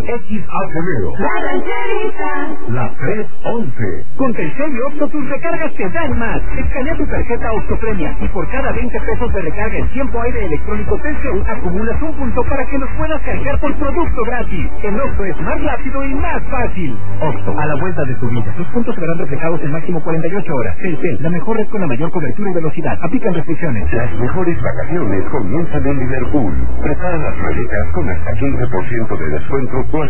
X Acevedo. La rancherita. La 311. Con Telcel y Octo tus recargas te dan más. Escanea tu tarjeta Octopremia y por cada 20 pesos de recarga en tiempo aire electrónico Telcel acumulas un punto para que los puedas cargar por producto gratis. El Octo es más rápido y más fácil. Octo, a la vuelta de tu vida. Los puntos se verán reflejados en máximo 48 horas. Telcel, la mejor red con la mayor cobertura y velocidad. Aplican restricciones. Las mejores vacaciones comienzan en Liverpool. Prepara las maletas con hasta 15% de descuento